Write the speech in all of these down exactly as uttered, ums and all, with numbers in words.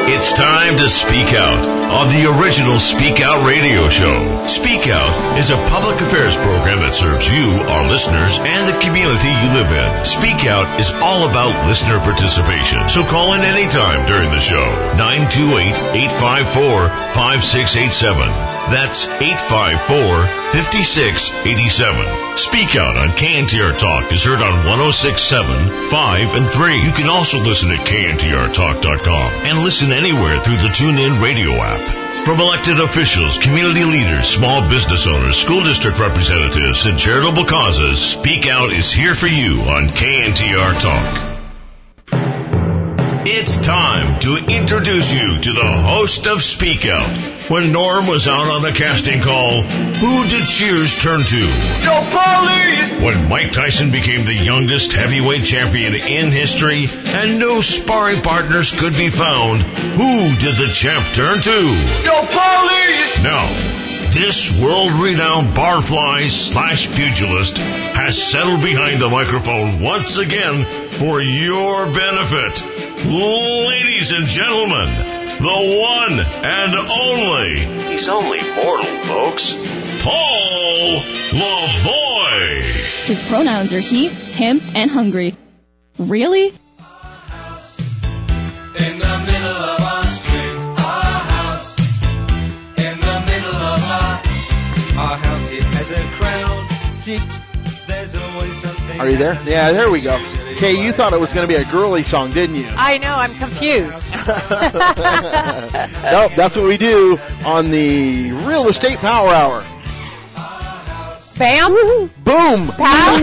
It's time to speak out on the original Speak Out radio show. Speak Out is a public affairs program that serves you, our listeners, and the community you live in. Speak Out is all about listener participation, so call in anytime during the show. nine two eight, eight five four, five six eight seven. That's eight five four, five six eight seven. Speak Out on K N T R Talk is heard on one oh six point seven, five, and three. You can also listen at K N T R talk dot com and listen anywhere through the TuneIn radio app. From elected officials, community leaders, small business owners, school district representatives, and charitable causes, Speak Out is here for you on K N T R Talk. It's time to introduce you to the host of Speak Out. When Norm was out on the casting call, who did cheers turn to? Yo, police! When Mike Tyson became the youngest heavyweight champion in history and no sparring partners could be found, who did the champ turn to? Yo, police! Now, this world-renowned barfly slash pugilist has settled behind the microphone once again for your benefit. Ladies and gentlemen, the one and only, he's only mortal, folks, Paul Lavoie. His pronouns are he, him, and hungry. Really? In the middle of our street, our house. In the middle of our, our house, it has a crown. See, There's always something. are you there? Yeah, there we go. Kay, you thought it was going to be a girly song, didn't you? I know, I'm confused. Nope, that's what we do on the Real Estate Power Hour. Bam? Boom! Pow?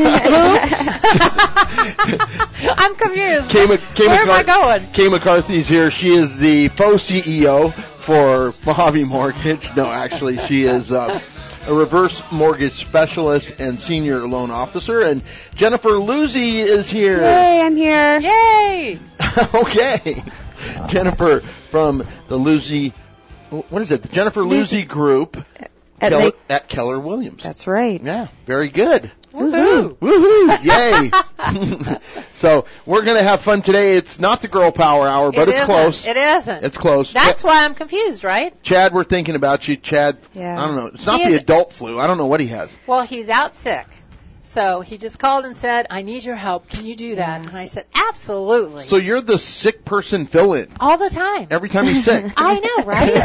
I'm confused. Kay, Mc- Kay Where am I McCart- going? Kay McCarthy's here. She is the faux C E O for Mojave Mortgage. No, actually, she is uh, a reverse mortgage specialist and senior loan officer. And Jennifer Luzzi is here. Yay, I'm here. Yay! Okay. Jennifer from the Luzzi, what is it? The Jennifer Luzzi Group At, Keller, Lake- at Keller Williams. That's right. Yeah, very good. Woohoo! Woohoo! Yay! So we're going to have fun today. It's not the Girl Power Hour, but It it's isn't. close. It isn't. It's close. That's Ch- why I'm confused, right? Chad, we're thinking about you. Chad, Yeah. I don't know. It's not He the is- adult flu. I don't know what he has. Well, he's out sick. So he just called and said, I need your help. Can you do that? And I said, absolutely. So you're the sick person fill-in All the time. every time he's sick. I know,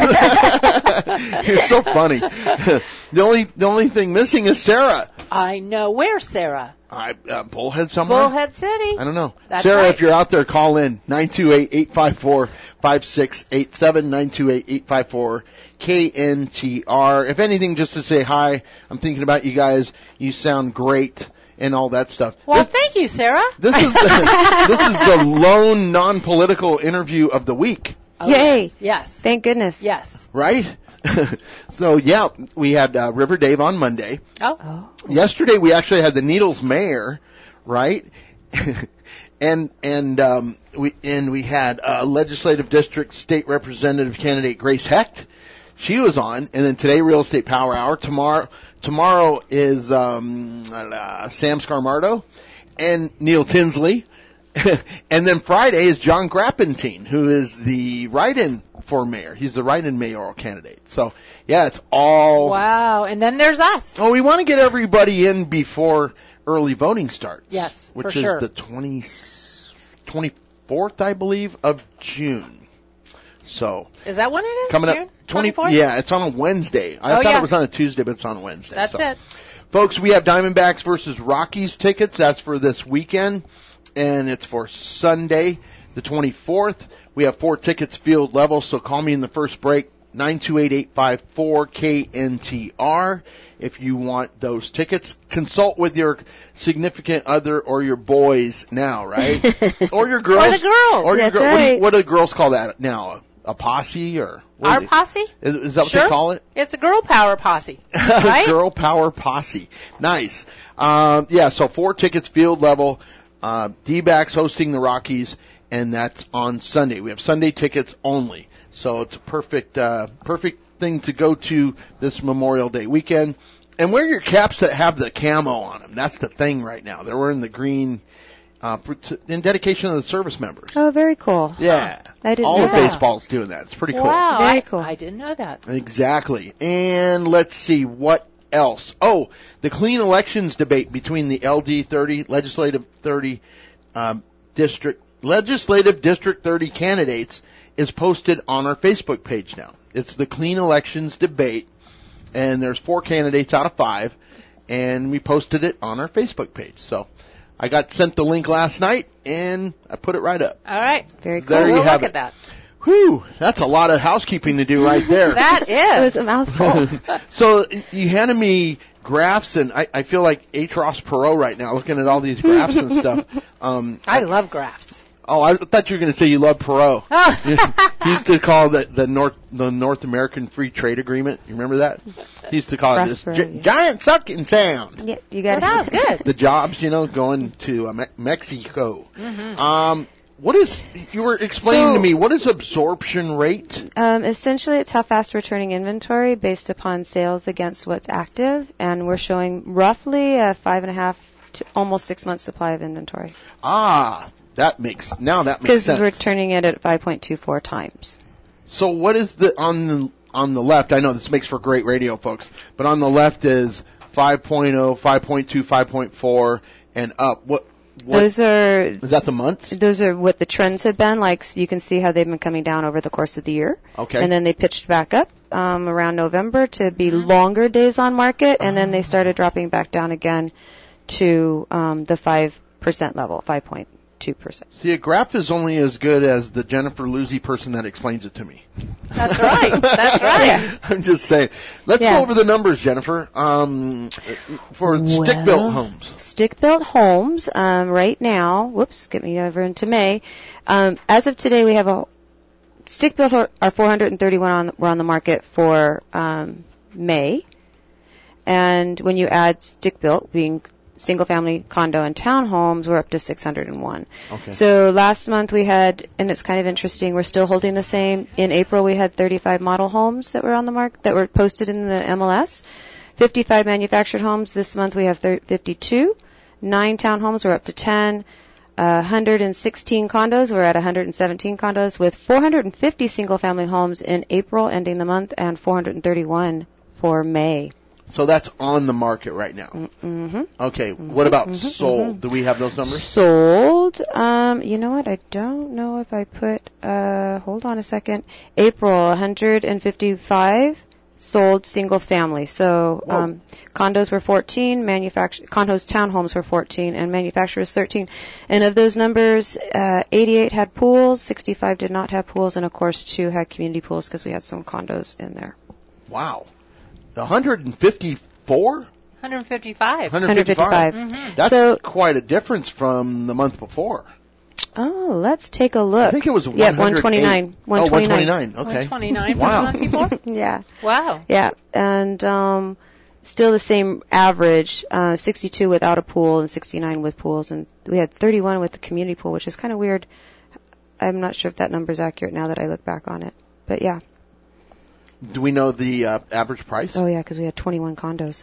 right? You're so funny. The only the only thing missing is Sarah. I know. Where's Sarah? I uh, Bullhead somewhere. Bullhead City. I don't know. That's Sarah, right. if you're out there, call in nine two eight, eight five four, five six eight seven, nine two eight, eight five four, K N T R. If anything, just to say hi. I'm thinking about you guys. You sound great and all that stuff. Well, this, thank you, Sarah. this is the, this is the lone non-political interview of the week, Oh, Yay. Yes. Yes. Thank goodness. Yes. right? So yeah, we had uh, River Dave on Monday. Oh. Oh. Yesterday we actually had the Needles mayor, right? and and um, we and we had uh, legislative district state representative candidate Grace Hecht. She was on, and then today Real Estate Power Hour. Tomorrow tomorrow is um, uh, Sam Scarmardo and Neil Tinsley. And then Friday is John Grappentine, who is the write-in for mayor. He's the write-in mayoral candidate. So, yeah, it's all... Wow. And then there's us. Oh, we want to get everybody in before early voting starts. Yes, which for is sure. the twenty, twenty-fourth, I believe, of June. So, Is that when it is? coming June? up... twenty, twenty-fourth? yeah, it's on a Wednesday. I Oh, thought yeah. it was on a Tuesday, but it's on a Wednesday. That's so. it. Folks, we have Diamondbacks versus Rockies tickets. That's for this weekend, and it's for Sunday, the twenty-fourth. We have four tickets field level, so call me in the first break, nine two eight, eight five four, K N T R, if you want those tickets. Consult with your significant other or your boys now, right? Or your girls. Or the girls. Or your That's girl- what, do you, right. what do girls call that now? A posse or... what Our is it? posse? Is, is that what Sure. they call it? It's a girl power posse. Right? Girl Power Posse. Nice. Um, yeah, so four tickets field level. Uh, D-backs hosting the Rockies, and that's on Sunday. We have Sunday tickets only. So it's a perfect, uh, perfect thing to go to this Memorial Day weekend. And wear your caps that have the camo on them. That's the thing right now. They're wearing the green uh, for, to, in dedication to the service members. Oh, very cool. Yeah. I didn't All know of that. baseball's doing that. It's pretty cool. Wow, Very I, cool. I didn't know that. Exactly. And let's see what else. Oh, the clean elections debate between the L D thirty, Legislative thirty, um, district, Legislative District thirty candidates is posted on our Facebook page now. It's the clean elections debate, and there's four candidates out of five, and we posted it on our Facebook page. So I got sent the link last night, and I put it right up. All right. Very cool. There you we'll have look it. at that. Whew, that's a lot of housekeeping to do right there. That It was is. a mouthful. So you handed me graphs, and I, I feel like H. Ross Perot right now, looking at all these graphs and stuff. Um, I love graphs. oh, I thought you were going to say you love Perot. He used to call the the North the North American Free Trade Agreement. You remember that? He used to call it this Ross Perot, gi- yeah. giant sucking sound. Yeah, you got Well, that was good. The jobs, you know, going to uh, Me- Mexico. Mm-hmm. Um, what is you were explaining So- to me? What is absorption rate? Um, essentially, it's how fast we're turning inventory based upon sales against what's active, and we're showing roughly a five and a half to almost six months supply of inventory Ah, that makes now that makes because sense. we're turning it at five point two four times. So what is the on the on the left? I know this makes for great radio, folks, but on the left is five point oh, five point two, five point four, and up. What? What Those are is that? The months? those are what the trends have been. Like you can see how they've been coming down over the course of the year. Okay. And then they pitched back up um, around November to be longer days on market, and then they started dropping back down again to um, the five percent level, five point two percent. See, a graph is only as good as the Jennifer Lucy person that explains it to me. That's right. That's right. I'm just saying. Let's Yeah. go over the numbers, Jennifer. Um, for stick-built homes. Stick-built homes, um, right now, whoops, get me over into May. Um, as of today, we have a stick-built ho- are four hundred thirty-one on, were on the market for um, May. And when you add stick-built, being single-family condo and townhomes, we're up to six hundred one. Okay. So last month we had, and it's kind of interesting, we're still holding the same. In April we had thirty-five model homes that were on the market, that were posted in the M L S. fifty-five manufactured homes. This month we have thir- fifty-two. Nine townhomes, we're up to ten. Uh, one hundred sixteen condos, we're at one hundred seventeen condos, with four hundred fifty single-family homes in April ending the month, and four hundred thirty-one for May. So that's on the market right now. Mm-hmm. Okay. What about sold? Do we have those numbers? Sold. Um, you know what? I don't know if I put. Uh, hold on a second. April, one hundred fifty-five sold single family. So um, condos were fourteen, manufactured condos, townhomes were fourteen, and manufacturers thirteen. And of those numbers, uh, eighty-eight had pools, sixty-five did not have pools, and of course two had community pools because we had some condos in there. Wow. one hundred fifty-four? one hundred fifty-five. one hundred fifty-five. Mm-hmm. That's So- quite a difference from the month before. Oh, let's take a look. I think it was yeah, one hundred eight. one twenty-nine. Oh, one twenty-nine. Okay. one twenty-nine from Wow. the month before? Yeah. Wow. Yeah, and um, still the same average, uh, sixty-two without a pool and sixty-nine with pools, and we had thirty-one with the community pool, which is kind of weird. I'm not sure if that number is accurate now that I look back on it, but yeah. Do we know the uh, average price? Oh yeah, because we had twenty-one condos.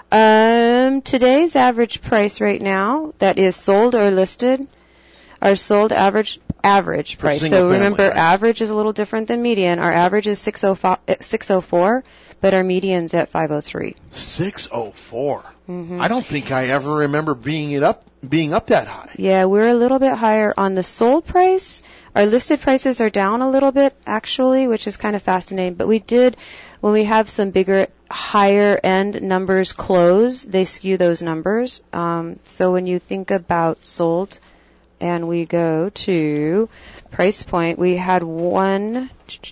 Um, today's average price right now that is sold or listed, our sold average average price. single So family, remember, right? average is a little different than median. Our average is six oh four, but our median's at five oh three. six oh four. Mm-hmm. I don't think I ever remember being it up being up that high. Yeah, we're a little bit higher on the sold price. Our listed prices are down a little bit, actually, which is kind of fascinating. But we did, when we have some bigger, higher end numbers close, they skew those numbers. Um, so when you think about sold, and we go to price point, we had one,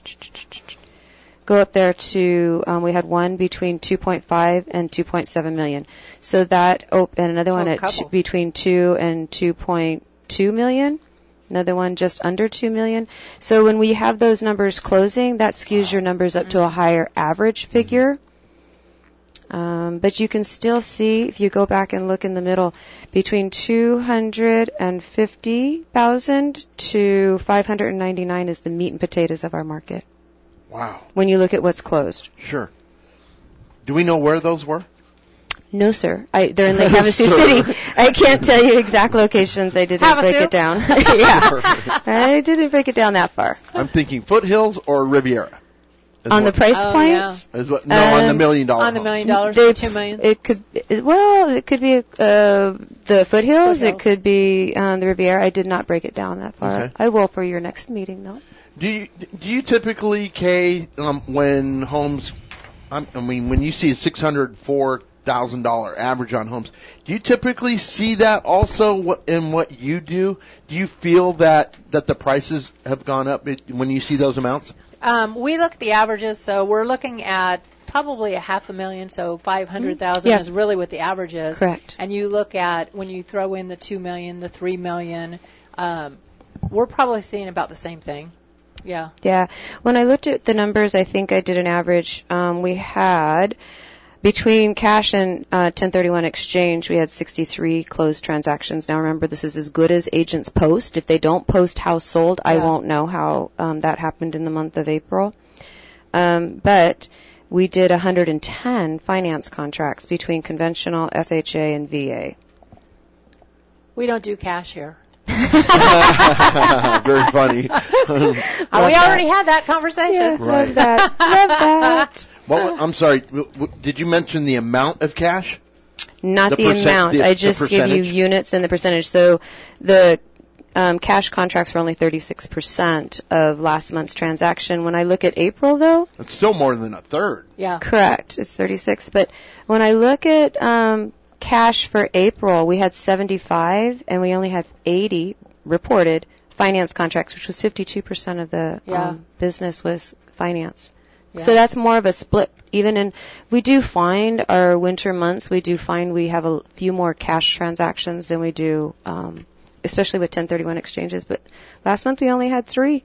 go up there to, um, we had one between two point five and two point seven million. So that, oh, and another So one a at couple. t- between two and two point two million. Another one just under two million. So when we have those numbers closing, that skews your numbers up to a higher average figure. Um, but you can still see, if you go back and look in the middle, between two hundred fifty thousand to five hundred ninety-nine is the meat and potatoes of our market. Wow. When you look at what's closed. Sure. Do we know where those were? No, sir. I, they're in Lake No, Havasu sir. City. I can't tell you exact locations. I didn't Havasu? break it down. Yeah, I didn't break it down that far. I'm thinking Foothills or Riviera. Is On the what- price Oh, points, Is what, no, on the Um, million dollar On the homes. million dollars, They- two million. it could. It, well, it could be uh, the foothills. It Foothills. could be um, the Riviera. I did not break it down that far. Okay. I will for your next meeting, though. Do you do you typically, Kay, um, when homes, um, I mean, when you see a six hundred four thousand dollar average on homes, do you typically see that also what- in what you do? Do you feel that that the prices have gone up it- when you see those amounts? Um, we look at the averages, so we're looking at probably a half a million, so five hundred thousand Yeah. is really what the average is. Correct. And you look at when you throw in the two million, the three million, um, we're probably seeing about the same thing. Yeah. Yeah. When I looked at the numbers, I think I did an average. Um, we had between cash and uh, ten thirty-one exchange, we had sixty-three closed transactions. Now remember, this is as good as agents post. If they don't post house sold, I Yeah. won't know how um, that happened in the month of April. Um, but we did one hundred ten finance contracts between conventional, F H A, and V A. We don't do cash here. Very funny. Uh, we already had that conversation. Yeah, Right. love that. Love that. What, wa- I'm sorry. w- w- Did you mention the amount of cash? Not The the, percent- amount. the- I the just give you percentage? units and the percentage. So the um, cash contracts were only thirty-six percent of last month's transaction. When I look at April, though, It's still more than a third. Yeah. correct, it's thirty-six. But when I look at um, cash for April, we had seventy-five, and we only had eighty reported finance contracts, which was fifty-two percent of the Yeah. um, business was finance. Yeah. So that's more of a split. Even in, we do find our winter months, we do find we have a few more cash transactions than we do, um, especially with ten thirty-one exchanges. But last month we only had three.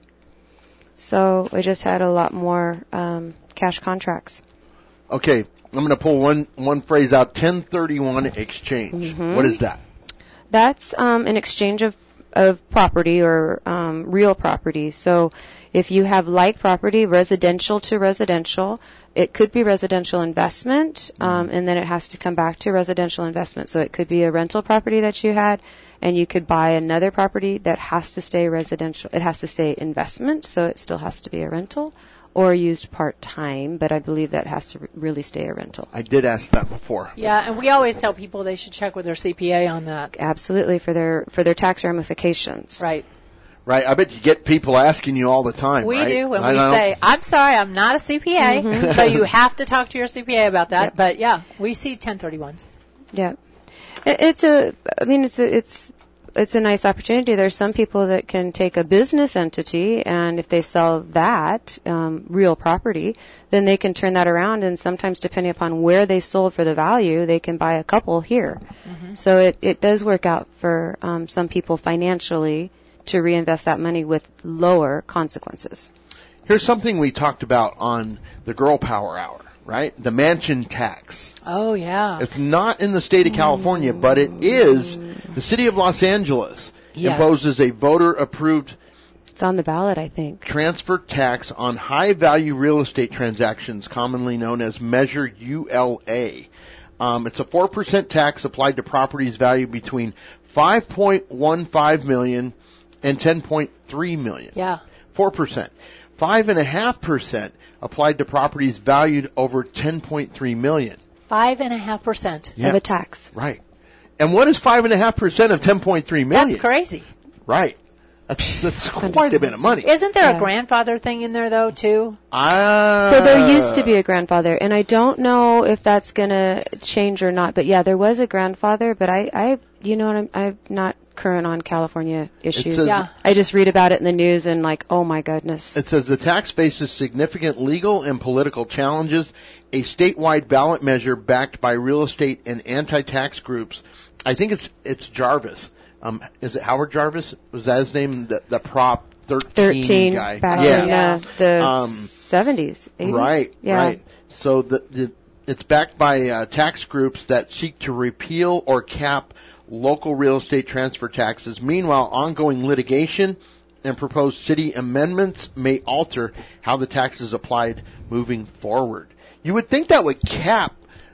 So we just had a lot more um, cash contracts. Okay, I'm going to pull one one phrase out. ten thirty-one exchange. Mhm. What is that? That's um, an exchange of, of property or um, real property. So if you have like property, residential to residential, it could be residential investment, um, and then it has to come back to residential investment. So it could be a rental property that you had, and you could buy another property that has to stay residential. It has to stay investment, so it still has to be a rental, or used part-time, but I believe that has to re- really stay a rental. I did ask that before. Yeah, and we always tell people they should check with their C P A on that. Absolutely, for their for their tax ramifications. Right. Right? I bet you get people asking you all the time, We right? do, and I we know. say, I'm sorry, I'm not a C P A, Mhm. so you have to talk to your C P A about that. Yep. But yeah, we see ten thirty-ones. Yeah, It- it's a. I mean, it's a. It's it's a nice opportunity. There's some people that can take a business entity, and if they sell that um, real property, then they can turn that around. And sometimes, depending upon where they sold for the value, they can buy a couple here. Mm-hmm. So it it does work out for um, some people financially to reinvest that money with lower consequences. Here's something we talked about on the Girl Power Hour, right? The mansion tax. Oh, yeah. It's not in the state of California, but it is. The city of Los Angeles Yes. imposes a voter-approved It's on the ballot, I think. transfer tax on high-value real estate transactions, commonly known as Measure U L A. Um, it's a four percent tax applied to properties valued between five point one five million dollars and ten point three million dollars. Yeah. four percent. five point five percent applied to properties valued over ten point three million dollars. Five and a half percent. Yeah. Of a tax. Right. And what is five point five percent of ten point three million dollars? That's crazy. Right. That's, that's quite a bit of money. Isn't there Yeah. a grandfather thing in there, though, too? Ah. So there used to be a grandfather, and I don't know if that's going to change or not. But yeah, there was a grandfather, but I, I you know, what I'm, I'm not current on California issues. says- Yeah. I just read about it in the news and like, oh my goodness. It says the tax faces significant legal and political challenges. A statewide ballot measure backed by real estate and anti-tax groups. I think it's it's Jarvis. Um, is it Howard Jarvis? Was that his name? The, the Prop thirteen, Thirteen guy. back yeah. in uh, the Um, seventies, eighties. Right, Yeah. right. So the, the it's backed by uh, tax groups that seek to repeal or cap local real estate transfer taxes. Meanwhile, ongoing litigation and proposed city amendments may alter how the tax is applied moving forward. You would think that would cap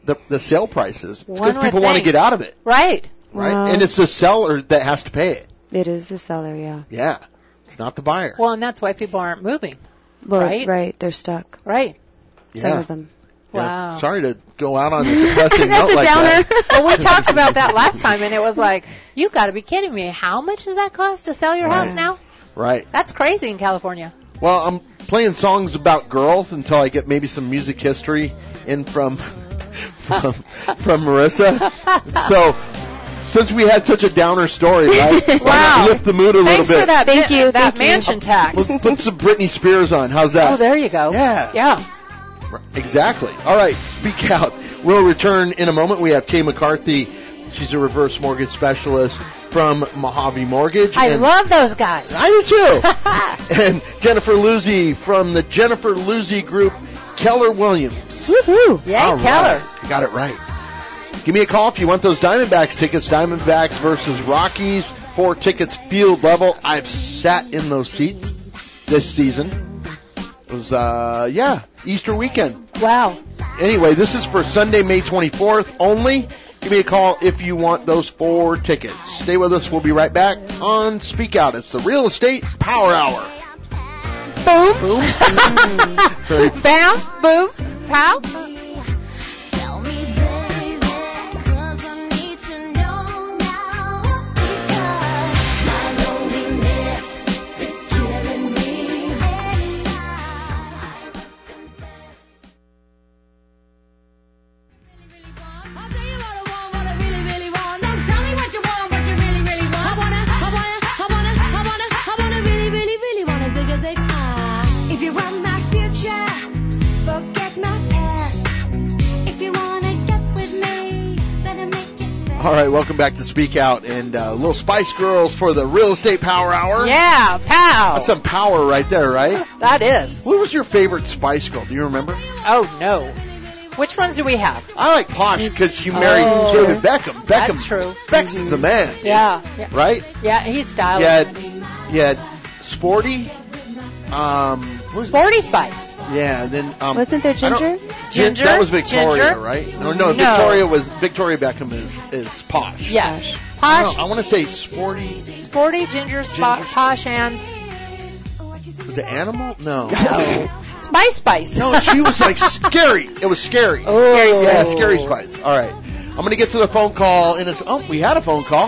the the sale prices One because would people want to think. get out of it, Right. right? Wow. And it's the seller that has to pay it. It is the seller, yeah. Yeah, it's not the buyer. Well, and that's why people aren't moving. Well, Right? Right. They're stuck. Right. Some yeah. of them. Yeah. Wow. Sorry to go out on a depressing That's note a like downer. that. Well, we talked about that last time, and it was like, you got to be kidding me. How much does that cost to sell your Right. house now? Right. That's crazy in California. Well, I'm playing songs about girls until I get maybe some music history in from from, from Marissa. So, since we had such a downer story, right? Why Wow. not lift the mood a Thanks little for bit? that, Thank ma- you, that thank you. mansion tax. Let's put some Britney Spears on. How's that? Oh, there you go. Yeah. Yeah. Exactly. All right, speak out. We'll return in a moment. We have Kay McCarthy. She's a reverse mortgage specialist from Mojave Mortgage. I and love those guys. I do too. And Jennifer Luzzi from the Jennifer Luzzi Group, Keller Williams. Woohoo! Yay, All Keller. right. You got it right. Give me a call if you want those Diamondbacks tickets. Diamondbacks versus Rockies. Four tickets field level. I've sat in those seats this season. It was, uh, yeah, Easter weekend. Wow. Anyway, this is for Sunday, May twenty-fourth only. Give me a call if you want those four tickets. Stay with us. We'll be right back on Speak Out. It's the Real Estate Power Hour. Boom. Boom. Very Bam. Boom. Pow. Tell me, baby, 'cause I need to know now. Because my loneliness is killing me. And I I'll tell you what I want, what I really, really want. No, tell me what you want, what you really, really want. I wanna, I wanna, I wanna, I wanna, I wanna really, really, really wanna zig a zig ah. If you want my future, forget my past. If you wanna get with me, better make it fast. All right, welcome back to Speak Out and uh, Little Spice Girls for the Real Estate Power Hour. Yeah. Pow. That's some power right there, right? That is. What was your favorite Spice Girl? Do you remember? Oh, no. Which ones do we have? I like Posh because she married Oh. David Beckham. Beckham. That's true. Beck's is the man. Yeah. Yeah, Right? yeah he's stylish. You had, you had Sporty. Um, what was- Sporty Spice. yeah, and then um, Wasn't there I don't- Ginger? Gin- Ginger? That was Victoria, Ginger? right? No, no, No. Victoria was Victoria Beckham is is Posh. Yes. I, Posh. I want to say Sporty. Sporty, Ginger, Spo- Ginger. Posh, and Was it Animal? No. Spice Spice. No, she was like scary. It was scary. Oh. Yeah, Scary Spice. All right. I'm going to get to the phone call. And it's, oh, we had a phone call.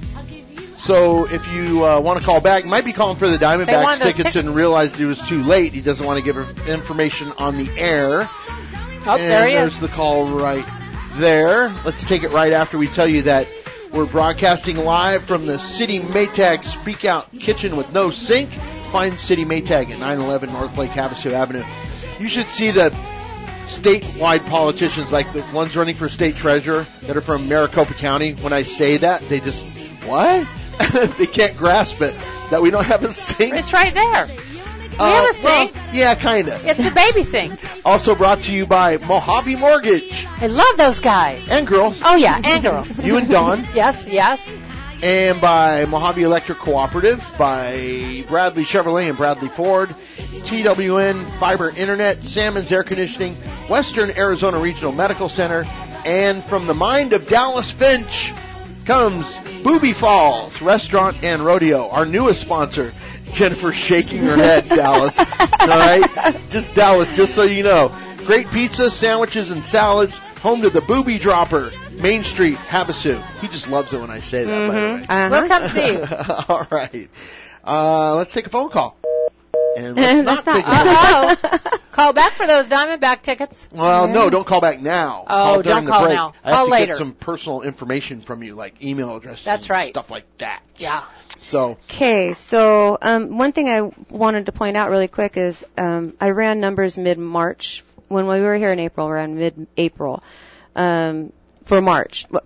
So if you uh, want to call back, might be calling for the They Diamondbacks want those tickets, tickets. and realized it was too late. He doesn't want to give her information on the air. Oh, and there he there's is. the call right there. Let's take it right after we tell you that we're broadcasting live from the City Maytag Speak Out Kitchen with no sink. Find City Maytag at nine eleven North Lake Havasu Avenue. You should see the statewide politicians, like the ones running for state treasurer that are from Maricopa County. When I say that, they just, what? They can't grasp it, that we don't have a sink. It's right there. We Uh, have a sink. well, yeah, kind of. It's the baby sink. Also brought to you by Mojave Mortgage I love those guys. and girls. Oh, yeah, and girls. You and Dawn. Yes, yes. And by Mojave Electric Cooperative, by Bradley Chevrolet and Bradley Ford, T W N Fiber Internet, Salmon's Air Conditioning, Western Arizona Regional Medical Center, and from the mind of Dallas Finch comes Booby Falls Restaurant and Rodeo, our newest sponsor. Jennifer's shaking her head, Dallas. All right? Just Dallas, just so you know. Great pizza, sandwiches, and salads. Home to the Booby Dropper, Main Street, Havasu. He just loves it when I say that, by the way. Uh-huh. We'll come see you. All right. Uh, let's take a phone call. And let's not That's take a not- phone call. Uh-oh. Call back for those Diamondback tickets. Well, no, don't call back now. Oh, call during don't the call break. now. I have Call to later. get some personal information from you, like email addresses That's and right. stuff like that. Yeah. So, Okay, so um, one thing I wanted to point out really quick is um, I ran numbers mid-March. When we were here in April, we ran mid-April um, for March. Well,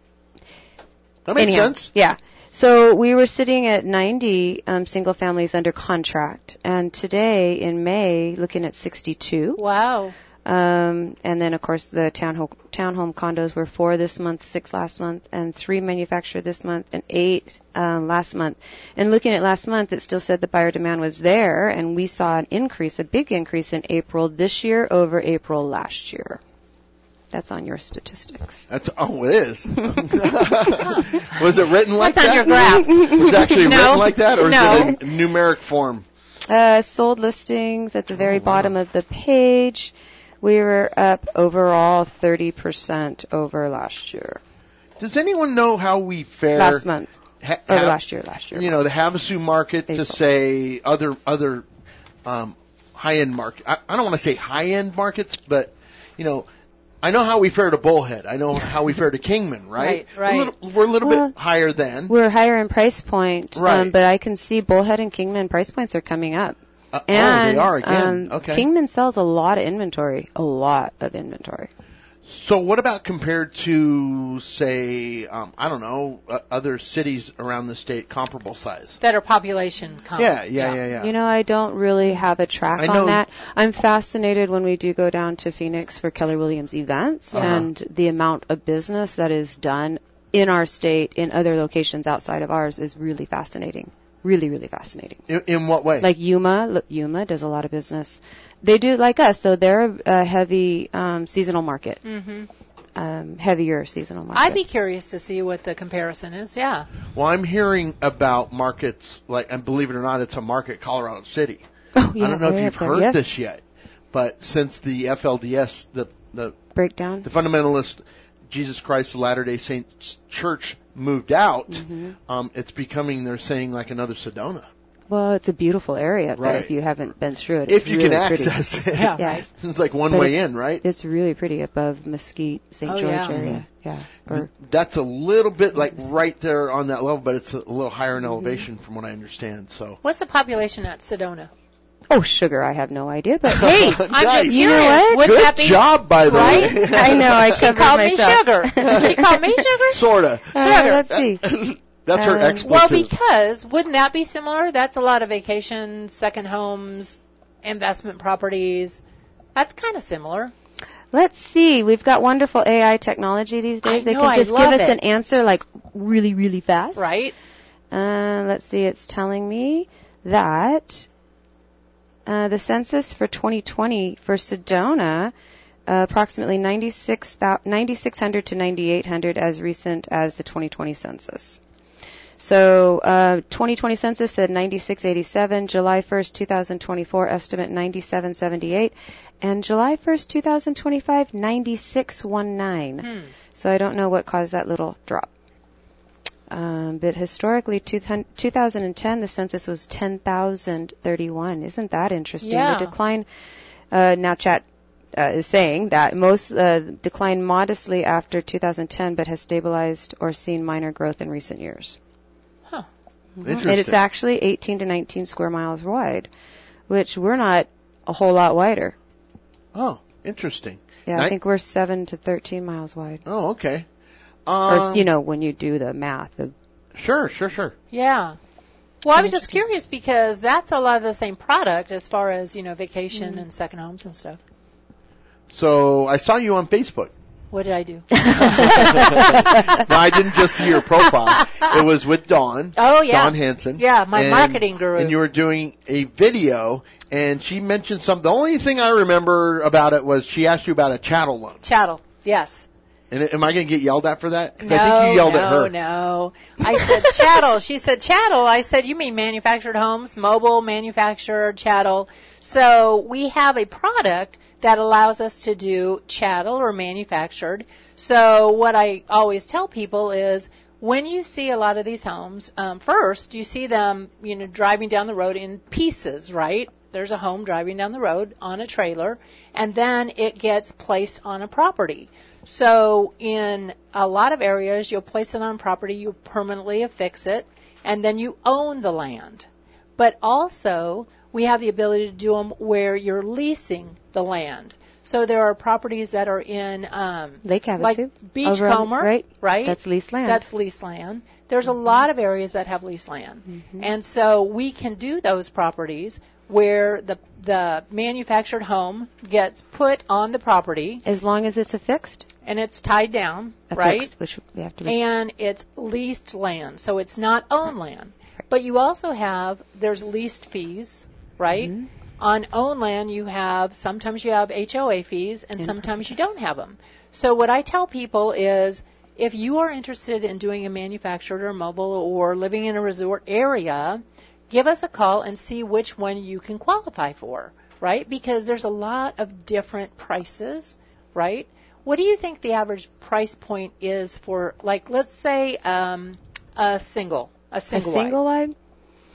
that makes anyhow, sense. Yeah. So we were sitting at ninety um, single families under contract, and today in May, looking at sixty-two. Wow. Um, and then, of course, the townhome townhome condos were four this month, six last month, and three manufactured this month, and eight um, last month. And looking at last month, it still said the buyer demand was there, and we saw an increase, a big increase in April this year over April last year. That's on your statistics. That's oh, it is. Was it written like What's that? on your graphs? Was it actually No. written like that, or No. is it in numeric form? Uh, sold listings at the very Oh, wow. bottom of the page. We were up overall thirty percent over last year. Does anyone know how we fare Last month. ha- Or ha- last year, last year. You know, the Havasu market April. to say other other um, high-end market. I, I don't want to say high-end markets, but you know, I know how we fare to Bullhead. I know how we fare to Kingman, right? Right, right. We're a little, we're a little Well, bit higher than. We're higher in price point, Right. um, but I can see Bullhead and Kingman price points are coming up. Uh, And oh, they are again. um, Okay. Kingman sells a lot of inventory, a lot of inventory. So what about compared to, say, um, I don't know, uh, other cities around the state comparable size? That are population count. Yeah, yeah, yeah, yeah. You know, I don't really have a track I know- on that. I'm fascinated when we do go down to Phoenix for Keller Williams events Uh-huh. and the amount of business that is done in our state, in other locations outside of ours, is really fascinating. Really, really fascinating. In, in what way? Like Yuma, look, Yuma does a lot of business. They do like us, though. They're a heavy um, seasonal market, Mm-hmm. um, heavier seasonal market. I'd be curious to see what the comparison is. Yeah. Well, I'm hearing about markets like, and believe it or not, it's a market, Colorado City. Oh, yeah, I don't know if way you've up there. heard Yes. this yet, but since the F L D S, the the Breakdown. the fundamentalist Jesus Christ of Latter-day Saints Church moved out, Mm-hmm. um, it's becoming, they're saying, like another Sedona. Well, it's a beautiful area up there Right. if you haven't been through it. It's If you really can pretty. access it. Yeah. Yeah. It's like one But way it's- in, right? It's really pretty above Mesquite, Saint Oh, George yeah. area. Yeah. Or, That's a little bit like right there on that level, but it's a little higher in elevation from what I understand. So What's the population at Sedona? oh, sugar, I have no idea, but hey, I'm Nice. just You know curious. what? Would good that be job, by the right? way. I know, I She covered called me myself. sugar. She called me sugar. Sorta. Uh, Sugar. let's see. That's her Um, expletive. Well, because wouldn't that be similar? That's a lot of vacations, second homes, investment properties. That's kind of similar. Let's see. We've got wonderful A I technology these days. I they know, can I just give love us it. an answer like really, really fast. Right? Uh, let's see. It's telling me that uh, the census for twenty twenty for Sedona, uh, approximately ninety-six hundred to ninety-eight hundred as recent as the twenty twenty census. So, uh, twenty twenty census said ninety-six eighty-seven, July first, twenty twenty-four estimate ninety-seven seventy-eight, and July first, twenty twenty-five ninety-six nineteen. Hmm. So I don't know what caused that little drop. Um, but historically, two thousand ten, the census was ten thousand thirty-one. Isn't that interesting? Yeah. The decline, uh, now chat uh, is saying that most uh, declined modestly after two thousand ten, but has stabilized or seen minor growth in recent years. Huh. Interesting. And it's actually eighteen to nineteen square miles wide, which we're not a whole lot wider. Oh, interesting. Yeah, Ni- I think we're seven to thirteen miles wide. Oh, okay. Or, Um, you know, when you do the math. of- Sure, sure, sure. Yeah. Well, I was just curious because that's a lot of the same product as far as, you know, vacation and second homes and stuff. So I saw you on Facebook. What did I do? No, I didn't just see your profile. It was with Dawn. Oh, yeah. Dawn Hansen. Yeah, my And- marketing guru. And you were doing a video, and she mentioned something. The only thing I remember about it was she asked you about a chattel loan. Chattel. Yes. And am I going to get yelled at for that? 'Cause No, I think you yelled no, at her. no. I said chattel. She said chattel. I said, you mean manufactured homes, mobile, manufactured, chattel. So we have a product that allows us to do chattel or manufactured. So what I always tell people is when you see a lot of these homes, um, first you see them, you know, driving down the road in pieces, right? There's a home driving down the road on a trailer, and then it gets placed on a property. So in a lot of areas, you'll place it on property, you permanently affix it, and then you own the land. But also, we have the ability to do them where you're leasing the land. So there are properties that are in um, Lake Havasu. like Over on- Beachcomber, right. right? That's leased land. That's leased land. There's a lot of areas that have leased land. Mm-hmm. And so we can do those properties where the the manufactured home gets put on the property As long as it's affixed, and it's tied down, affixed, right? which we have to be. And it's leased land, so it's not owned land. But you also have, there's leased fees, right? Mhm. On owned land, you have, sometimes you have H O A fees, and sometimes you don't have them. So what I tell people is, if you are interested in doing a manufactured or mobile or living in a resort area, give us a call and see which one you can qualify for, right? Because there's a lot of different prices, right? What do you think the average price point is for, like, let's say um, a single, a single, a single wide? wide?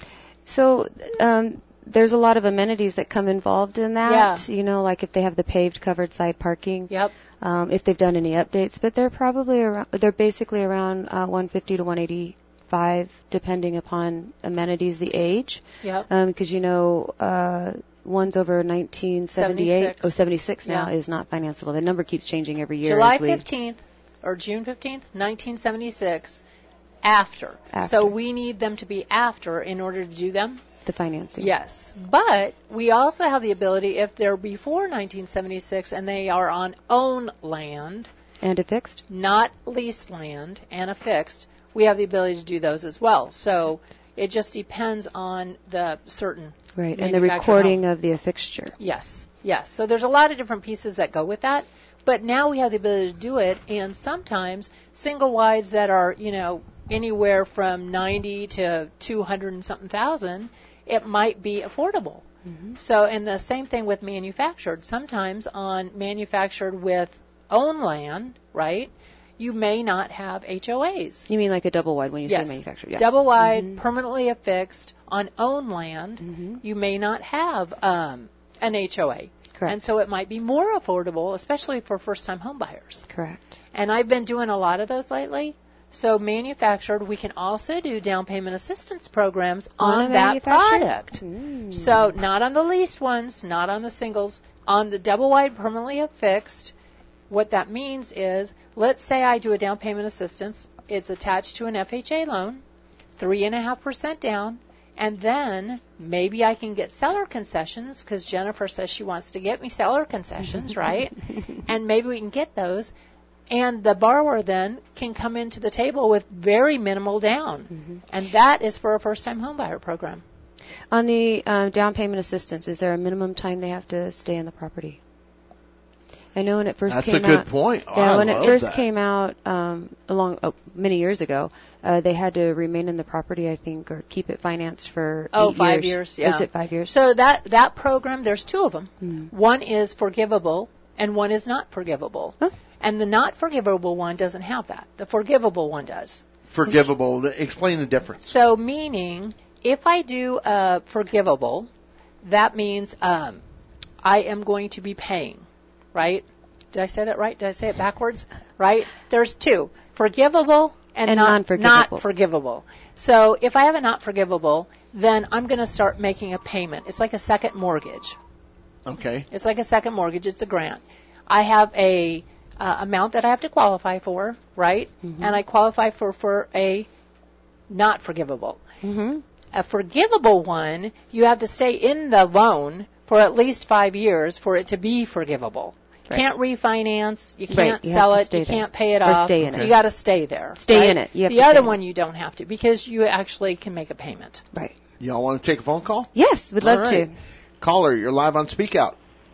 So um, there's a lot of amenities that come involved in that. Yeah. You know, like if they have the paved covered side parking. Yep. Um, if they've done any updates, but they're probably around. They're basically around uh, one fifty to one eighty-five, depending upon amenities, the age. Yep. Because um, you know, uh, ones over nineteen seventy-eight, seventy-six. oh seventy-six now Yeah. is not financeable. The number keeps changing every year. July as we- fifteenth or June fifteenth, nineteen seventy-six. After. After. So we need them to be after in order to do them. The financing. Yes. But we also have the ability, if they're before nineteen seventy-six and they are on owned land, And a fixed. not leased land, and a fixed, we have the ability to do those as well. So it just depends on the certain Right. And the manufactured recording home. of the fixture. Yes. Yes. So there's a lot of different pieces that go with that. But now we have the ability to do it, and sometimes single wides that are, you know, anywhere from ninety to two hundred and something thousand, it might be affordable. Mm-hmm. So, and the same thing with manufactured. Sometimes on manufactured with own land, right, you may not have H O As. You mean like a double wide when you Yes. say manufactured? Yeah. Double wide, Mhm. permanently affixed on own land, Mm-hmm. you may not have um, an H O A. Correct. And so it might be more affordable, especially for first-time home buyers. Correct. And I've been doing a lot of those lately. So manufactured, we can also do down payment assistance programs On on, a that manufactured? product. Mm. So not on the leased ones, not on the singles. On the double wide permanently affixed, what that means is, let's say I do a down payment assistance. It's attached to an F H A loan, three point five percent down, and then maybe I can get seller concessions because Jennifer says she wants to get me seller concessions, right? And maybe we can get those. And the borrower then can come into the table with very minimal down. Mm-hmm. And that is for a first-time homebuyer program. On the uh, down payment assistance, is there a minimum time they have to stay in the property? I know when it first That's came a good out. point. Oh, yeah, I when love it first that. came out, um, along oh, many years ago, uh, they had to remain in the property, I think, or keep it financed for Oh, eight five years. years, yeah. Is it five years? So that, that program, there's two of them. Hmm. One is forgivable, and one is not forgivable. Huh? And the not forgivable one doesn't have that. The forgivable one does. Forgivable. Explain the difference. So meaning, if I do a forgivable, that means um, I am going to be paying, right? Did I say that right? Did I say it backwards? Right? There's two. Forgivable and, And not, non-forgivable. not forgivable. So if I have a not forgivable, then I'm going to start making a payment. It's like a second mortgage. Okay. It's like a second mortgage. It's a grant. I have a uh, amount that I have to qualify for, right? Mm-hmm. And I qualify for, for a not forgivable. Mm-hmm. A forgivable one, you have to stay in the loan for at least five years for it to be forgivable. You Right. can't refinance. You Right, can't you sell have to it. stay You there. can't pay it Or off. stay in it. You got to stay there. Stay right? in it. You have the to other stay in one it. you don't have to because you actually can make a payment. Right. Y'all want to take a phone call? Yes, we'd love All right. to. Caller, you're live on Speak Out.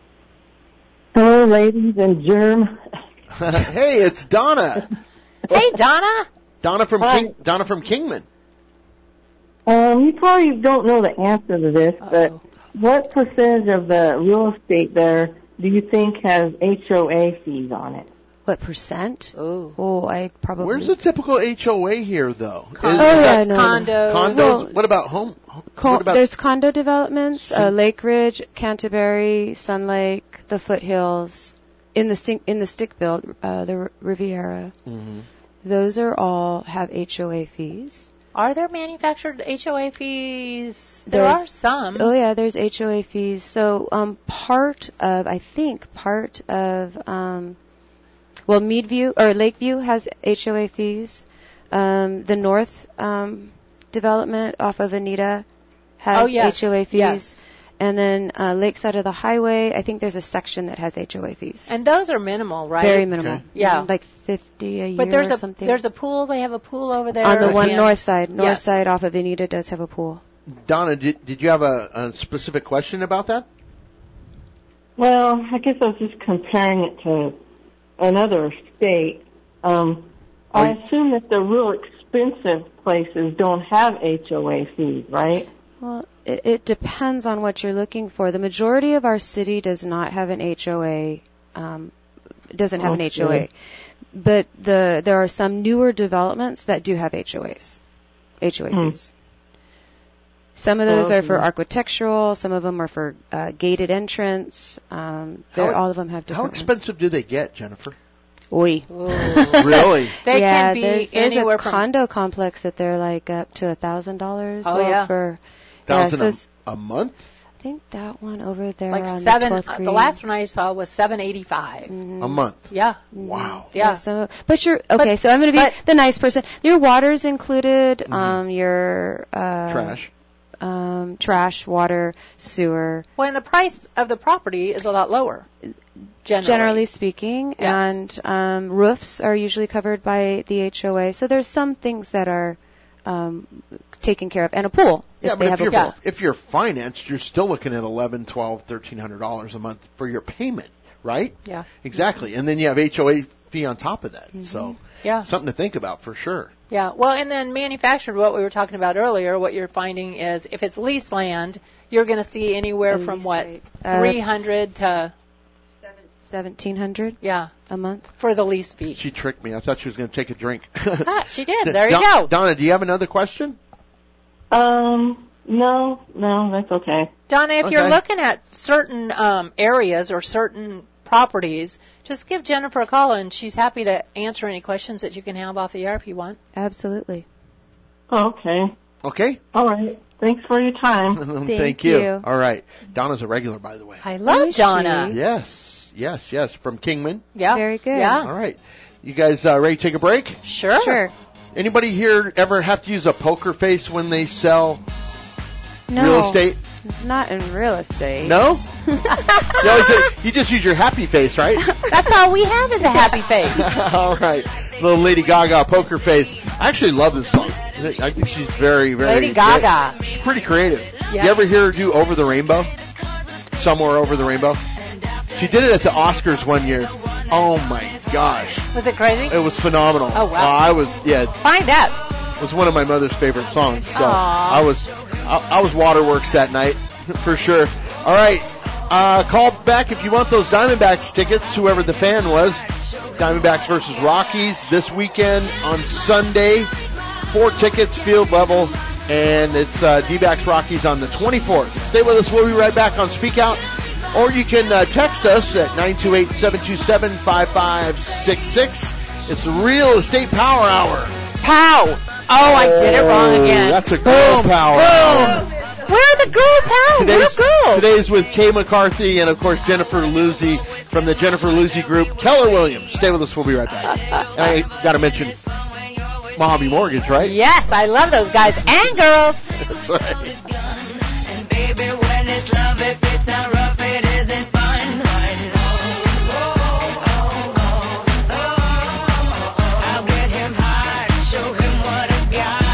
Hello, ladies and germ. Hey, it's Donna. Hey, Donna. Donna from Hi. King, Donna from Kingman. Um, you probably don't know the answer to this, Uh-oh. but what percentage of the real estate there do you think has H O A fees on it? What percent? Oh. Oh, I probably. Where's the typical H O A here, though? Is- Oh, yeah, That's no, no. condos. Condos? Well, what about home? Co- what about there's condo developments, uh, Lake Ridge, Canterbury, Sun Lake, the Foothills, in the sink, in the stick built, uh, the R- Riviera. Mhm. Those are all have H O A fees. Are there manufactured H O A fees? There There's- are some. Oh yeah, there's H O A fees. So um, part of, I think part of, um, well, Meadview or Lakeview has H O A fees. Um, the North um, development off of Anita has Oh, yes. H O A fees. Yes. And then uh, Lakeside of the Highway, I think there's a section that has H O A fees. And those are minimal, right? Very minimal. Okay. Yeah. Like fifty a year But there's or a something. there's a pool. They have a pool over there. on the one and- north side. North Yes. side off of Anita does have a pool. Donna, did, did you have a, a specific question about that? Well, I guess I was just comparing it to another state. Um, I assume that the real expensive places don't have H O A fees, right? Well, it, it depends on what you're looking for. The majority of our city does not have an H O A. Um, doesn't have an H O A, Okay. but the there are some newer developments that do have H O As. H O A Hmm. fees. Some of those are for Okay. architectural. Some of them are for uh, gated entrance. Um, they're- How- all of them have How different. expensive do they get, Jennifer? Oy. Really? They yeah, can be there's, there's anywhere a from condo complex that they're like up to a thousand dollars. Oh, yeah. For Thousand yeah, so a, it's- a month? I think that one over there like on seven. the uh, twelfth the green. last one I saw was seven eighty five. Mhm. A month. Yeah. Wow. Yeah. So, but you're okay. But- so I'm going to be but- the nice person. Your water's included. Um, your uh, Trash. um, trash, water, sewer. When the price of the property is a lot lower. Generally. Generally speaking, Yes. and um, roofs are usually covered by the H O A. So there's some things that are um, taken care of, and a pool Yeah, if but they if have a you're pool. if you're financed, you're still looking at eleven, twelve, thirteen hundred dollars a month for your payment, right? Yeah. Exactly, and then you have H O A fee on top of that. Mm-hmm. So Yeah. something to think about for sure. Yeah. Well, and then manufactured, what we were talking about earlier, what you're finding is if it's leased land, you're going to see anywhere The from lease what rate. Uh, three hundred to Seventeen hundred yeah a month. for the lease fee. She tricked me. I thought she was going to take a drink. Ah, she did. There you Don- go. Donna, do you have another question? Um, no, no, that's okay. Donna, if you're Okay. looking at certain um, areas or certain properties, just give Jennifer a call, and she's happy to answer any questions that you can have off the air if you want. Absolutely. Okay. Okay. All right. Thanks for your time. Thank, you. you. All right. Donna's a regular, by the way. I love Is she? Donna. Yes, yes, yes. From Kingman. Yeah. Very good. Yeah. All right. You guys uh, ready to take a break? Sure. Sure. Anybody here ever have to use a poker face when they sell No. real estate? Not in real estate. No? you, always say, you just use your happy face, right? That's all we have is a happy face. All right. Little Lady Gaga poker face. I actually love this song. I think she's very, very... Lady Gaga. She's pretty creative. Yeah. You ever hear her do Over the Rainbow? Somewhere Over the Rainbow? She did it at the Oscars one year. Oh, my gosh. Was it crazy? It was phenomenal. Oh, wow. Uh, I was, yeah, Find out. it was one of my mother's favorite songs. So Aw. I was, I, I was waterworks that night for sure. All right, uh, call back if you want those Diamondbacks tickets. Whoever the fan was, Diamondbacks versus Rockies this weekend on Sunday. Four tickets, field level, and it's uh, D-backs Rockies on the twenty-fourth. Stay with us. We'll be right back on Speak Out. Or you can uh, text us at nine two eight, seven two seven, five five six six. It's the Real Estate Power Hour. Pow. Oh, I did it wrong again. That's a girl Boom. power. Boom. Where are the girl power? Today's, We're girls. today's with Kay McCarthy and, of course, Jennifer Luzzi from the Jennifer Luzzi Group. Keller Williams. Stay with us. We'll be right back. And I got to mention Mojave Mortgage, right? Yes, I love those guys and girls. That's right. And baby, when it's love, if it's not rough, it isn't fun. I'll get him high, show him what I've got.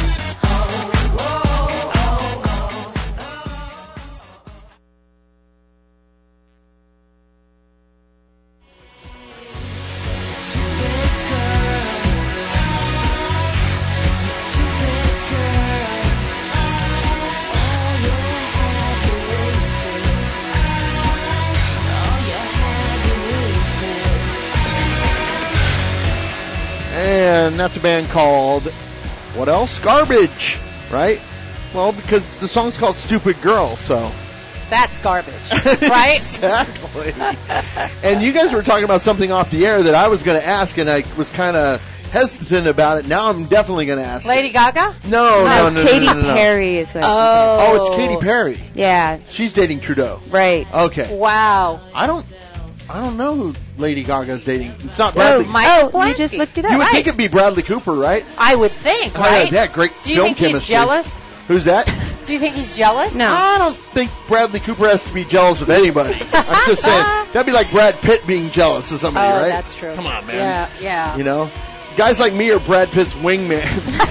And that's a band called, what else? Garbage, right? Well, because the song's called Stupid Girl, so. That's garbage, right? Exactly. And you guys were talking about something off the air that I was going to ask, and I was kind of hesitant about it. Now I'm definitely going to ask. Lady Gaga? No, no, Oh, no, Katy no, no, no. Perry is what. Oh. Oh, it's Katy Perry. Yeah. She's dating Trudeau. Right. Okay. Wow. I don't, I don't know who Lady Gaga's dating. It's not Oh, Bradley. Mike Oh, you just looked it up. you would right. think it'd be Bradley Cooper, right? I would think, Oh, right? yeah, great Do you film think chemistry. he's jealous? Who's that? Do you think he's jealous? No. I don't think Bradley Cooper has to be jealous of anybody. I'm just saying that'd be like Brad Pitt being jealous of somebody, Oh, right? that's true. Come on, man. Yeah, yeah. You know, guys like me are Brad Pitt's wingman.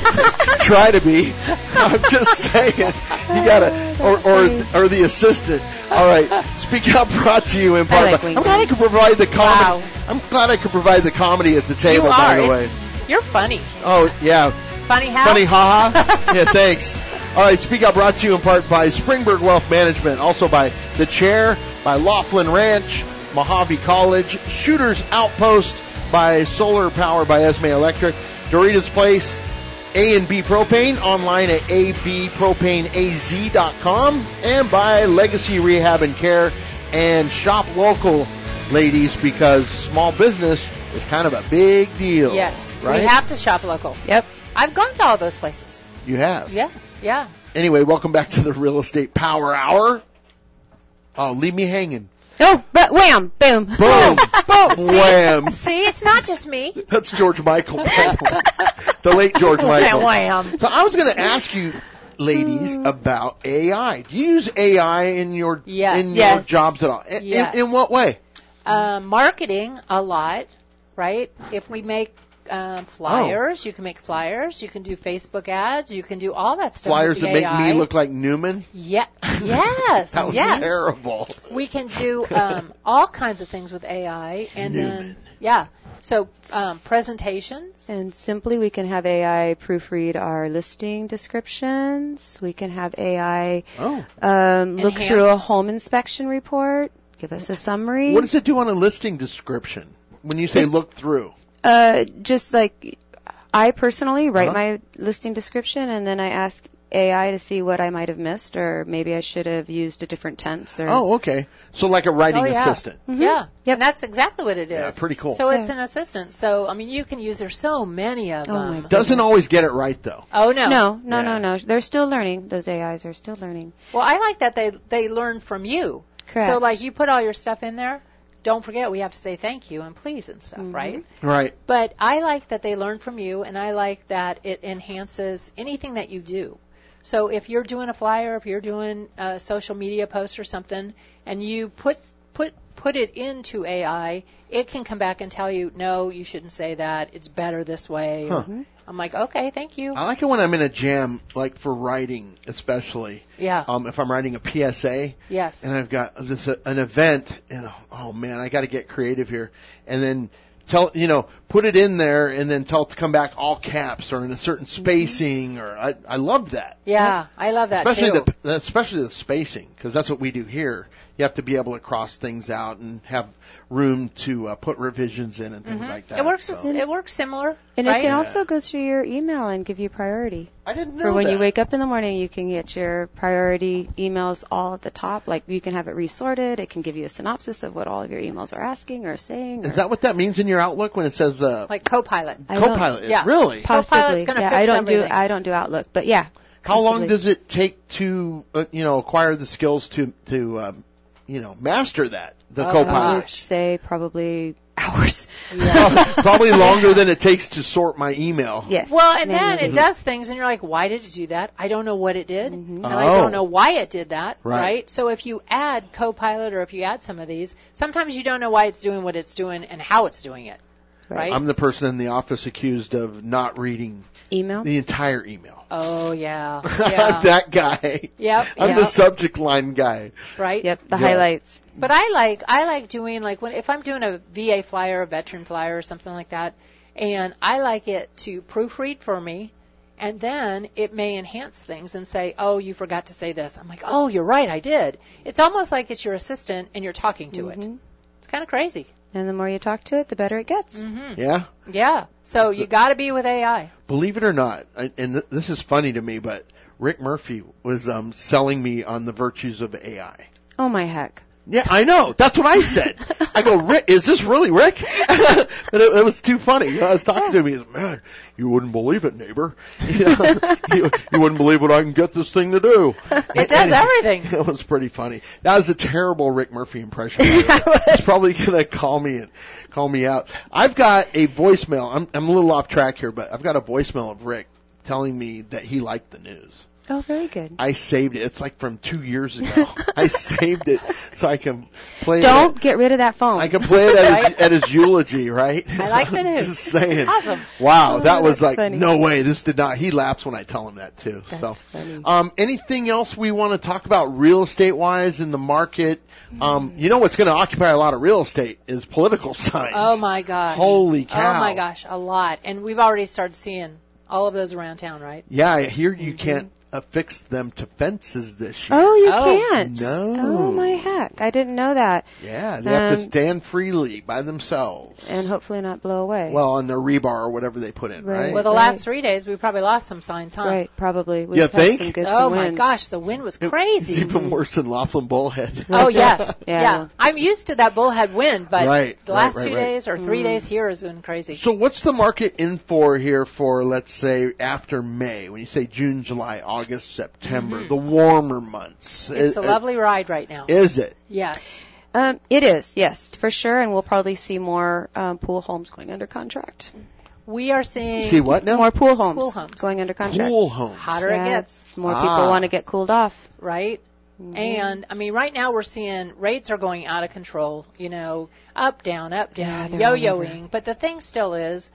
Try to be. I'm just saying. You gotta, or or or the assistant. All right. Speak Out brought to you in part. I like by, I'm wingman. glad I could provide the comedy. Wow. I'm glad I could provide the comedy at the table. You by are. the way. It's- You're funny. Oh yeah. Funny how? Funny haha. Yeah, thanks. All right, Speak Out brought to you in part by Springburg Wealth Management, also by The Chair, by Laughlin Ranch, Mojave College, Shooter's Outpost, by Solar Power by Esme Electric, Doritos Place, A and B Propane, online at a b propane a z dot com, and by Legacy Rehab and Care, and shop local, ladies, because small business is kind of a big deal. Yes. Right? We have to shop local. Yep. I've gone to all those places. You have. Yeah. Yeah. Anyway, welcome back to the Real Estate Power Hour. Oh, leave me hanging. Oh, but wham, boom. Boom. Boom. Wham. See, it's not just me. That's George Michael. The late George Michael. Wham. So I was going to ask you, ladies, about A I. Do you use A I in your Yes. in your Yes. jobs at all? In, Yes. in, in what way? Uh, marketing a lot, right? If we make um, flyers, you can make flyers. You can do Facebook ads. You can do all that stuff. Flyers with the that make A I. me look like Newman? Yeah. Yes. That was yes. terrible. We can do um, all kinds of things with A I, and Newman. then yeah. So um, presentations. And simply, we can have A I proofread our listing descriptions. We can have A I Oh. um, look Enhance. through a home inspection report, give us a summary. What does it do on a listing description when you say look through? Uh, just like I personally write Uh-huh. my listing description, and then I ask A I to see what I might have missed, or maybe I should have used a different tense. Or Oh, okay. So like a writing Oh, yeah. assistant. Mhm. Yeah. Yep. And that's exactly what it is. Yeah, pretty cool. So it's Yeah. an assistant. So I mean, you can use. There's so many of Oh, my them. goodness. Doesn't always get it right, though. Oh no. no, no, Yeah. no, no. They're still learning. Those A Is are still learning. Well, I like that they they learn from you. Correct. So like you put all your stuff in there. Don't forget we have to say thank you and please and stuff, Mhm. right? Right. But I like that they learn from you, and I like that it enhances anything that you do. So if you're doing a flyer, if you're doing a social media post or something, and you put put put it into A I, it can come back and tell you, no, you shouldn't say that. It's better this way. Huh. I'm like, okay, thank you. I like it when I'm in a jam, like for writing, especially. Yeah. Um, if I'm writing a P S A, Yes. and I've got this uh, an event, and oh man, I got to get creative here, and then tell you know put it in there, and then tell it to come back all caps or in a certain spacing, or I I love that. Yeah, I love that Especially too. the especially the spacing, because that's what we do here. You have to be able to cross things out and have room to uh, put revisions in and things like that. It works. so. It works similar, And right? it can also go through your email and give you priority. I didn't know For when that. you wake up in the morning, you can get your priority emails all at the top. Like you can have it resorted. It can give you a synopsis of what all of your emails are asking or saying. Or Is that what that means in your Outlook when it says uh, like Copilot. I don't- Copilot? Yeah. Really? Copilot's possibly? gonna Yeah, fix I don't everything. do I don't do Outlook, but yeah. How long possibly. does it take to uh, you know acquire the skills to to um, you know master that the Oh, I Copilot? would say probably hours. Probably longer than it takes to sort my email. Yes. Well, and then manually. it does things, and you're like, why did it do that? I don't know what it did, and I Oh. don't know why it did that, Right. right. So if you add Copilot or if you add some of these, sometimes you don't know why it's doing what it's doing and how it's doing it, right? I'm the person in the office accused of not reading Email. the entire email. oh, yeah. I'm yeah. that guy. Yep. I'm yep, the subject line guy. right? Yep, the Yeah. highlights. But I like I like doing like when if I'm doing a V A flyer, a veteran flyer, or something like that, and I like it to proofread for me, and then it may enhance things and say, "Oh, you forgot to say this." I'm like, "Oh, you're right, I did." It's almost like it's your assistant and you're talking to it. Mhm. It's kind of crazy. And the more you talk to it, the better it gets. Mm-hmm. Yeah. Yeah. So you got to be with A I. Believe it or not, I, and th- this is funny to me, but Rick Murphy was um, selling me on the virtues of A I. Oh my heck. Yeah, I know. That's what I said. I go, Rick, is this really Rick? And it, it was too funny. I was talking to him. He said, man, you wouldn't believe it, neighbor. You, know, you, you wouldn't believe what I can get this thing to do. It does everything. It was pretty funny. That was a terrible Rick Murphy impression. He's probably going to call me and call me out. I've got a voicemail. I'm, I'm a little off track here, but I've got a voicemail of Rick telling me that he liked the news. Oh, very good. I saved it. It's like from two years ago. I saved it so I can play Don't it. get rid of that phone. I can play it at his, at his eulogy, right? I like the news. Just saying. Awesome. Wow, Oh, that was that's like, funny. no way, this did not. He laughs when I tell him that too. That's so, funny. um, anything else we want to talk about real estate wise in the market? Um, you know what's going to occupy a lot of real estate is political signs. Oh my gosh. Holy cow. Oh my gosh, a lot. And we've already started seeing all of those around town, right? Yeah, I hear you can't affix them to fences this year. Oh, you Oh. can't. No. Oh my heck! I didn't know that. Yeah, they have to Um, stand freely by themselves. And hopefully not blow away. Well, on their rebar or whatever they put in, Right. right? Well, the Right. last three days, we probably lost some signs, huh? right, probably. We've You had think? Some good Oh some my winds. gosh, the wind was It's crazy. even worse than Laughlin Bullhead. Oh yes, Yeah. yeah. I'm used to that bullhead wind, but Right, the right, last right, two right. days or three Mm. days here has been crazy. So what's the market in for here for, let's say, after May? When you say June, July, August, September, the warmer months. It's I- a lovely ride right now. Is it? Yes. Um, it is, yes, for sure, and we'll probably see more um, pool homes going under contract. We are seeing See what now? More pool homes, Pool homes. going under contract. Pool homes. hotter Yeah, it gets, More Ah. people want to get cooled off. right? And I mean, right now we're seeing rates are going out of control. You know, up, down, up, down, Yeah, they're all yo-yoing. But the thing still is,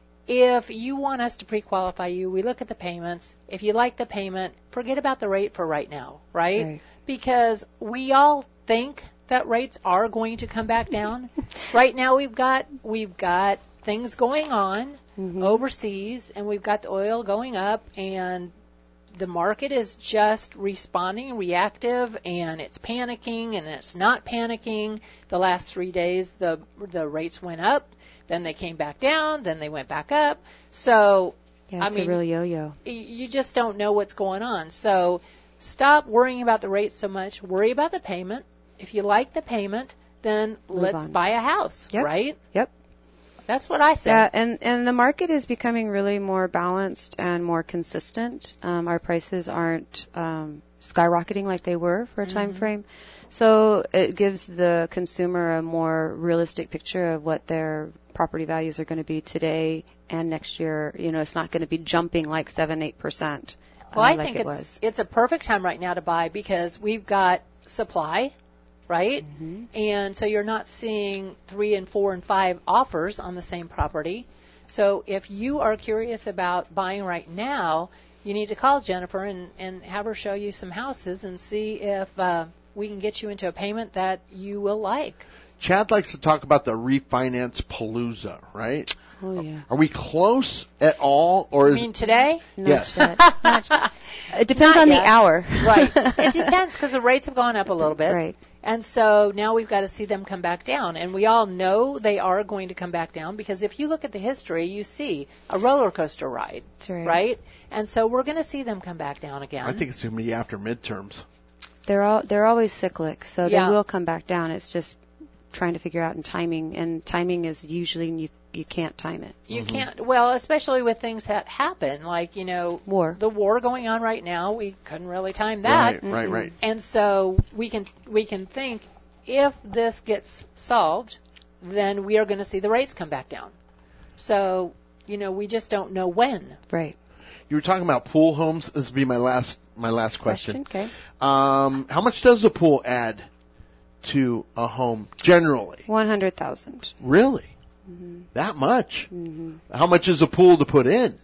if you want us to pre-qualify you, we look at the payments. If you like the payment, forget about the rate for right now, right? Right. Because we all think that rates are going to come back down. Right now we've got we've got things going on overseas, and we've got the oil going up, and the market is just responding, reactive, and it's panicking, and it's not panicking. The last three days, the the rates went up, then they came back down, then they went back up. So, Yeah, I it's mean, a real yo-yo. y- you just don't know what's going on. So, stop worrying about the rates so much. Worry about the payment. If you like the payment, then Move let's on. buy a house, Yep. right? Yep. That's what I say. Yeah, and, and the market is becoming really more balanced and more consistent. Um, our prices aren't um, skyrocketing like they were for a time frame. So it gives the consumer a more realistic picture of what their property values are going to be today and next year. You know, it's not going to be jumping like seven, eight percent. Well, I like think it it's was. it's a perfect time right now to buy because we've got supply, right? Mm-hmm. And so you're not seeing three and four and five offers on the same property. So if you are curious about buying right now, you need to call Jennifer and, and have her show you some houses and see if uh, we can get you into a payment that you will like. Chad likes to talk about the refinance palooza, right? Oh, yeah. Are we close at all, or I is mean, today? Not Yes. yet. Not yet. It depends Not on yet. the hour. Right. It depends because the rates have gone up a little bit. Right. And so now we've got to see them come back down. And we all know they are going to come back down because if you look at the history, you see a roller coaster ride. That's right. And so we're going to see them come back down again. I think it's going to be after midterms. They're all they're always cyclic, so Yeah. they will come back down. It's just trying to figure out in timing, and timing is usually you you can't time it. You can't, well, especially with things that happen, like, you know, War. the war going on right now. We couldn't really time that. Right, right, right. And so we can we can think if this gets solved, then we are going to see the rates come back down. So, you know, we just don't know when. Right. You were talking about pool homes. This will be my last my last question. Okay. Um, how much does a pool add to a home generally? One hundred thousand. Really? That much? How much is a pool to put in?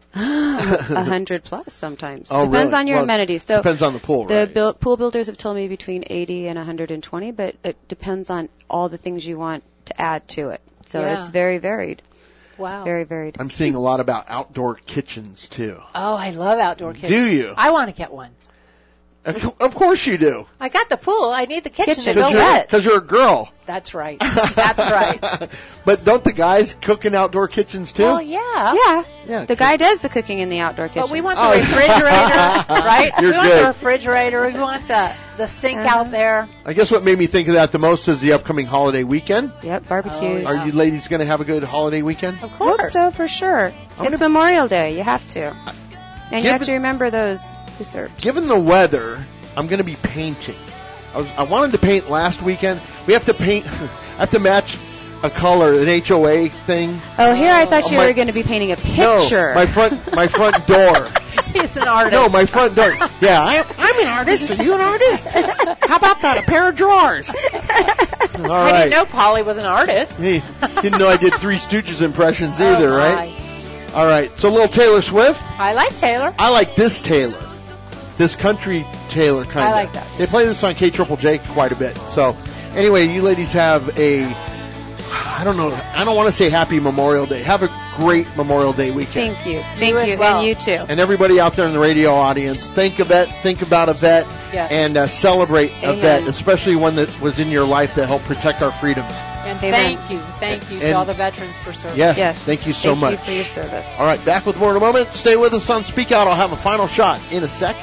A hundred plus sometimes. Oh, Depends really? on your Well, amenities. So depends on the pool, the right? buil- pool builders have told me between eighty and one hundred twenty, but it depends on all the things you want to add to it. So Yeah. it's very varied. Wow. Very varied. I'm seeing a lot about outdoor kitchens too. Oh, I love outdoor kitchens. Do you? I want to get one. Of course you do. I got the pool. I need the kitchen, Kitchen. to go you're, wet. 'cause you're a girl. That's right. That's right. But don't the guys cook in outdoor kitchens too? Well, yeah. Yeah. Yeah, The guy does the cooking in the outdoor kitchen. But we want the Oh, yeah. refrigerator, right? You're we want good. the refrigerator. We want the, the sink Uh-huh. out there. I guess what made me think of that the most is the upcoming holiday weekend. Yep, barbecues. Oh, yeah. Are you ladies going to have a good holiday weekend? Of Hope course. so, for sure. I'm It's gonna- Memorial Day. You have to. And you have Given- to remember those who served. Given the weather, I'm going to be painting. I, was, I wanted to paint last weekend. We have to paint. I have to match a color, an H O A thing. Oh, here I thought Oh, you my- were going to be painting a No, picture. my front, my front door. He's an artist. No, my front door. Yeah, I, I'm an artist. Are you an artist? How about that? A pair of drawers. All I right. didn't know Polly was an artist. He didn't know I did Three Stooges impressions Oh, either, my. right? All right. So a little Taylor Swift. I like Taylor. I like this Taylor. This country Taylor kind of. I like that, too. They play this on K Triple J quite a bit. So anyway, you ladies have a, I don't know, I don't want to say happy Memorial Day. Have a great Memorial Day weekend. Thank you. Thank as you. well. And you too. And everybody out there in the radio audience, think of it, think about a vet, Yes. and uh, celebrate a Amen. vet, especially one that was in your life that helped protect our freedoms. And Amen. thank you. Thank you And- to all the veterans for serving. Yes, Yes. thank you so Thank much. you for your service. All right, back with more in a moment. Stay with us on Speak Out. I'll have a final shot in a second.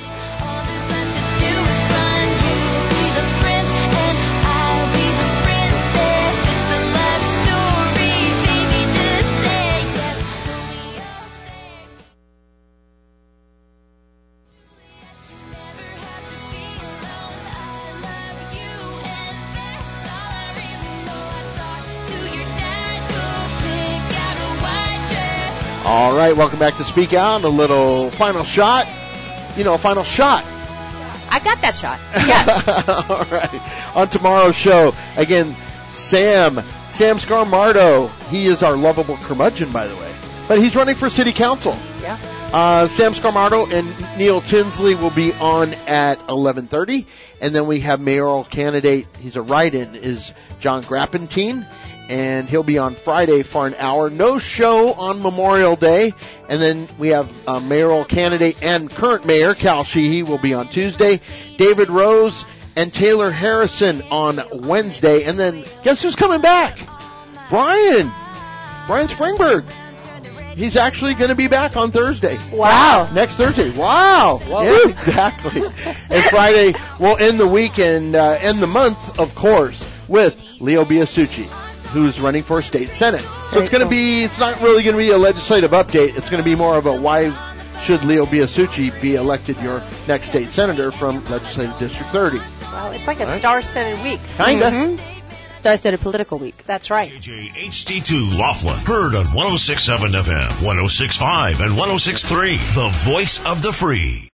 All right, welcome back to Speak Out. A little final shot. You know, a final shot. I got that shot. Yes. All right. On tomorrow's show, again, Sam, Sam Scarmardo. He is our lovable curmudgeon, by the way. But he's running for city council. Yeah. Uh, Sam Scarmardo and Neil Tinsley will be on at eleven thirty. And then we have mayoral candidate, he's a write-in, is John Grappentine. And he'll be on Friday for an hour. No show on Memorial Day. And then we have uh, mayoral candidate and current mayor, Cal Sheehy, will be on Tuesday. David Rose and Taylor Harrison on Wednesday. And then guess who's coming back? Brian. Brian Springberg. He's actually going to be back on Thursday. Wow. Next Thursday. Wow. Yeah, exactly. And Friday, we'll end the weekend, uh, end the month, of course, with Leo Biasucci, who's running for state senate. So Very it's going to cool. be, it's not really going to be a legislative update. It's going to be more of a why should Leo Biasucci be elected your next state senator from Legislative District thirty. Well, it's like a Right. star-studded week. Kinda. Mm-hmm. Star-studded political week. That's right. J J H D two Laughlin, heard on one oh six point seven F M, one oh six point five, and one oh six point three, the voice of the free.